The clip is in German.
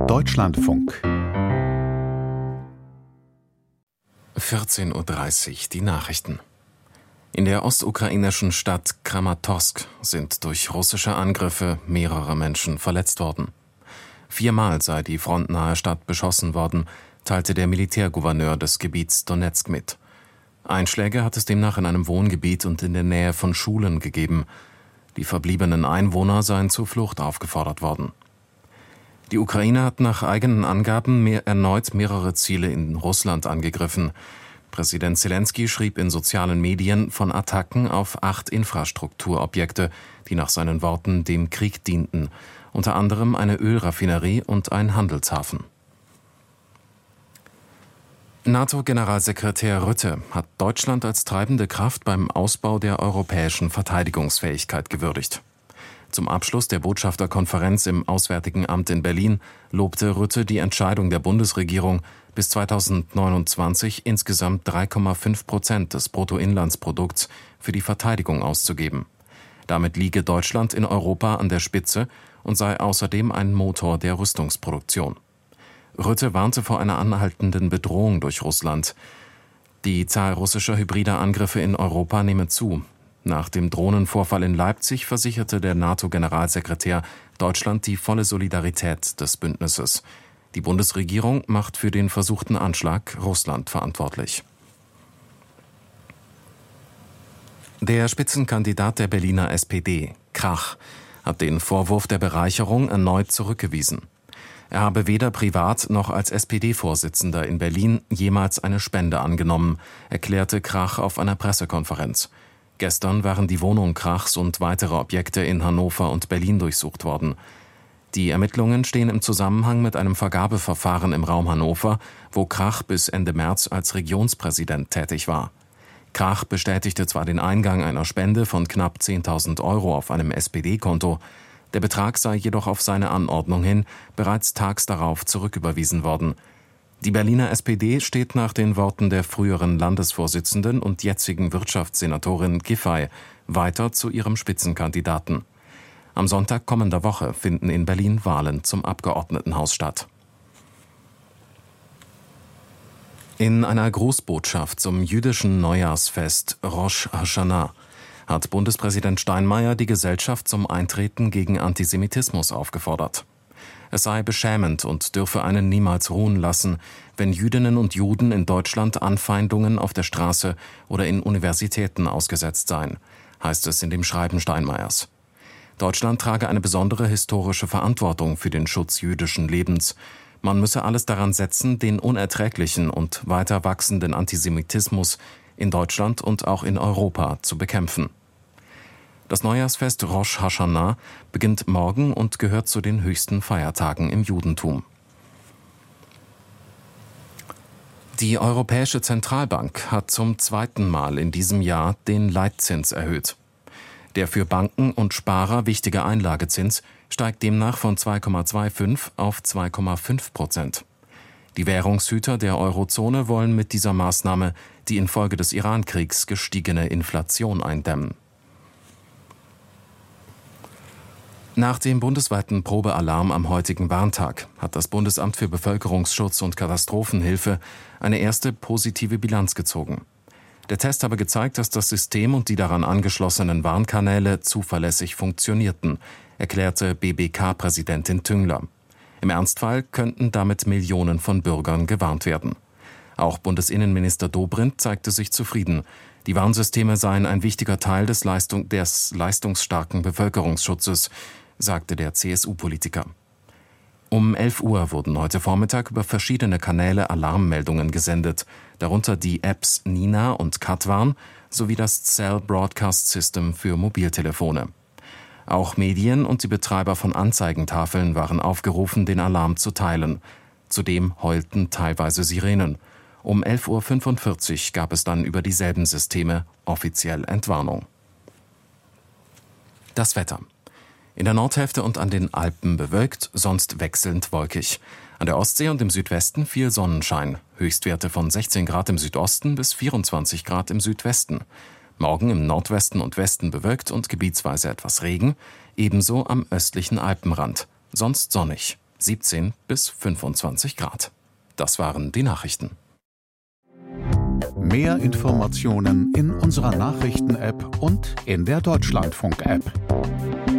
Deutschlandfunk 14:30 Uhr, die Nachrichten. In der ostukrainischen Stadt Kramatorsk sind durch russische Angriffe mehrere Menschen verletzt worden. 4-mal sei die frontnahe Stadt beschossen worden, teilte der Militärgouverneur des Gebiets Donezk mit. Einschläge hat es demnach in einem Wohngebiet und in der Nähe von Schulen gegeben. Die verbliebenen Einwohner seien zur Flucht aufgefordert worden. Die Ukraine hat nach eigenen Angaben erneut mehrere Ziele in Russland angegriffen. Präsident Selenskyj schrieb in sozialen Medien von Attacken auf 8 Infrastrukturobjekte, die nach seinen Worten dem Krieg dienten, unter anderem eine Ölraffinerie und ein Handelshafen. NATO-Generalsekretär Rutte hat Deutschland als treibende Kraft beim Ausbau der europäischen Verteidigungsfähigkeit gewürdigt. Zum Abschluss der Botschafterkonferenz im Auswärtigen Amt in Berlin lobte Rutte die Entscheidung der Bundesregierung, bis 2029 insgesamt 3,5% des Bruttoinlandsprodukts für die Verteidigung auszugeben. Damit liege Deutschland in Europa an der Spitze und sei außerdem ein Motor der Rüstungsproduktion. Rutte warnte vor einer anhaltenden Bedrohung durch Russland. Die Zahl russischer hybrider Angriffe in Europa nehme zu. Nach dem Drohnenvorfall in Leipzig versicherte der NATO-Generalsekretär Deutschland die volle Solidarität des Bündnisses. Die Bundesregierung macht für den versuchten Anschlag Russland verantwortlich. Der Spitzenkandidat der Berliner SPD, Krach, hat den Vorwurf der Bereicherung erneut zurückgewiesen. Er habe weder privat noch als SPD-Vorsitzender in Berlin jemals eine Spende angenommen, erklärte Krach auf einer Pressekonferenz. Gestern waren die Wohnung Krachs und weitere Objekte in Hannover und Berlin durchsucht worden. Die Ermittlungen stehen im Zusammenhang mit einem Vergabeverfahren im Raum Hannover, wo Krach bis Ende März als Regionspräsident tätig war. Krach bestätigte zwar den Eingang einer Spende von knapp 10.000 € auf einem SPD-Konto, der Betrag sei jedoch auf seine Anordnung hin bereits tags darauf zurücküberwiesen worden. Die Berliner SPD steht nach den Worten der früheren Landesvorsitzenden und jetzigen Wirtschaftssenatorin Giffey weiter zu ihrem Spitzenkandidaten. Am Sonntag kommender Woche finden in Berlin Wahlen zum Abgeordnetenhaus statt. In einer Grußbotschaft zum jüdischen Neujahrsfest Rosh Hashanah hat Bundespräsident Steinmeier die Gesellschaft zum Eintreten gegen Antisemitismus aufgefordert. Es sei beschämend und dürfe einen niemals ruhen lassen, wenn Jüdinnen und Juden in Deutschland Anfeindungen auf der Straße oder in Universitäten ausgesetzt seien, heißt es in dem Schreiben Steinmeiers. Deutschland trage eine besondere historische Verantwortung für den Schutz jüdischen Lebens. Man müsse alles daran setzen, den unerträglichen und weiter wachsenden Antisemitismus in Deutschland und auch in Europa zu bekämpfen. Das Neujahrsfest Rosh Hashanah beginnt morgen und gehört zu den höchsten Feiertagen im Judentum. Die Europäische Zentralbank hat zum 2. Mal in diesem Jahr den Leitzins erhöht. Der für Banken und Sparer wichtige Einlagezins steigt demnach von 2,25 auf 2,5%. Die Währungshüter der Eurozone wollen mit dieser Maßnahme die infolge des Iran-Kriegs gestiegene Inflation eindämmen. Nach dem bundesweiten Probealarm am heutigen Warntag hat das Bundesamt für Bevölkerungsschutz und Katastrophenhilfe eine erste positive Bilanz gezogen. Der Test habe gezeigt, dass das System und die daran angeschlossenen Warnkanäle zuverlässig funktionierten, erklärte BBK-Präsidentin Tüngler. Im Ernstfall könnten damit Millionen von Bürgern gewarnt werden. Auch Bundesinnenminister Dobrindt zeigte sich zufrieden. Die Warnsysteme seien ein wichtiger Teil des leistungsstarken Bevölkerungsschutzes, sagte der CSU-Politiker. Um 11 Uhr wurden heute Vormittag über verschiedene Kanäle Alarmmeldungen gesendet, darunter die Apps Nina und Katwarn sowie das Cell Broadcast System für Mobiltelefone. Auch Medien und die Betreiber von Anzeigentafeln waren aufgerufen, den Alarm zu teilen. Zudem heulten teilweise Sirenen. Um 11:45 Uhr gab es dann über dieselben Systeme offiziell Entwarnung. Das Wetter. In der Nordhälfte und an den Alpen bewölkt, sonst wechselnd wolkig. An der Ostsee und im Südwesten viel Sonnenschein. Höchstwerte von 16 Grad im Südosten bis 24 Grad im Südwesten. Morgen im Nordwesten und Westen bewölkt und gebietsweise etwas Regen, ebenso am östlichen Alpenrand. Sonst sonnig. 17 bis 25 Grad. Das waren die Nachrichten. Mehr Informationen in unserer Nachrichten-App und in der Deutschlandfunk-App.